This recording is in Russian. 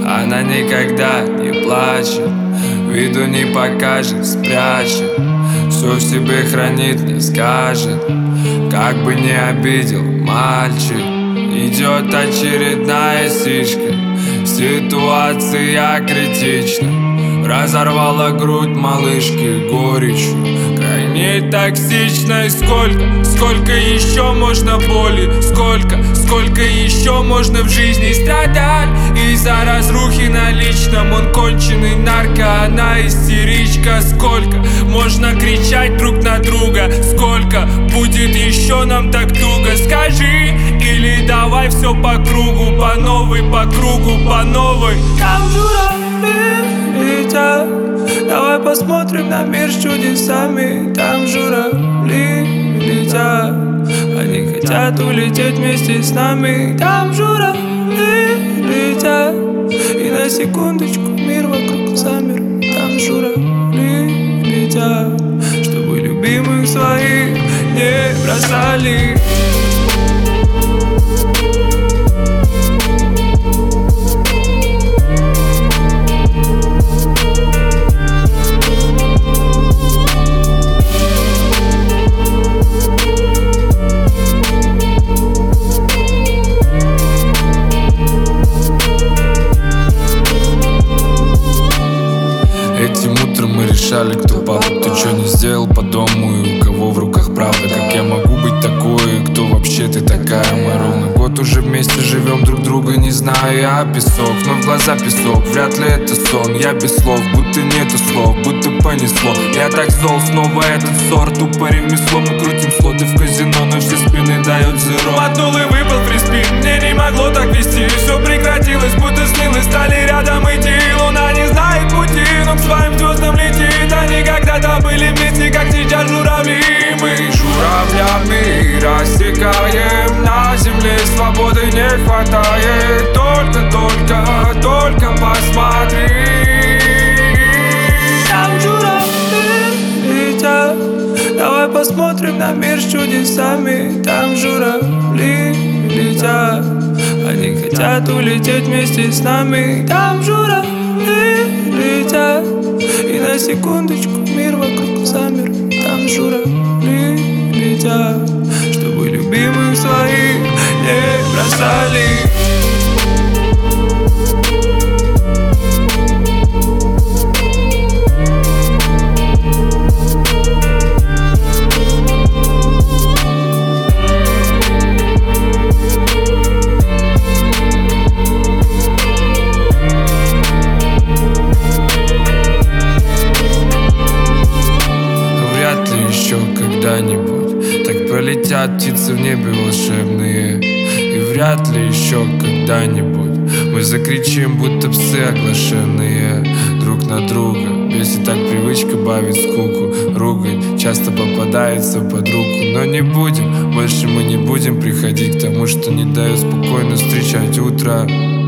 Она никогда не плачет, виду не покажет, спрячет, все в себе хранит, не скажет, как бы не обидел мальчик. Идет очередная стичка, ситуация критична. Разорвала грудь малышки горечью, крайне токсичной. Сколько еще можно боли? Сколько еще можно в жизни страдать? Из-за разрухи на личном. Он конченый нарко, она истеричка. Сколько можно кричать друг на друга? Сколько будет еще нам так туго? Скажи, или давай все по кругу, по новой, по кругу, по новой. Там журавли летят, давай посмотрим на мир с чудесами. Там журавли летят, они хотят улететь вместе с нами. Там журавли летят, и на секундочку мир вокруг замер. Там журавли летят, чтобы любимых своих не бросали. Этим утром мы решали, кто папа, кто что не сделал по дому и у кого в руках правда. Как я могу быть такой, кто вообще ты такая? Мы ровно год уже вместе живем, друг друга не зная. Я песок, но в глаза песок, вряд ли это сон. Я без слов, будто нету слов, будто понесло. Я так зол, снова этот ссор, тупо ремесло. Мы крутим слоты в казино, но все спины дает зеро. Мотнул и выпал фриспин, мне не могло так вести. Все прекратилось, будто снилось, стали рядом идти. Луна не знает пути, но к своим звездам летит. Они когда-то были вместе, как сейчас журавли. Мы журавлями рассекаем, на земле свободы не хватает. Только посмотри. Там журавли летят, давай посмотрим на мир с чудесами. Там журавли летят, они хотят улететь вместе с нами. Там журавли летят, и на секундочку мир вокруг замер. Там журавли летят, чтобы любимых своих не бросали. Еще когда-нибудь так пролетят птицы в небе волшебные. И вряд ли еще когда-нибудь мы закричим, будто псы оглашенные друг на друга. Бесит так привычка бавить скуку. Ругань часто попадается под руку. Но не будем, больше мы не будем приходить к тому, что не дает спокойно встречать утро.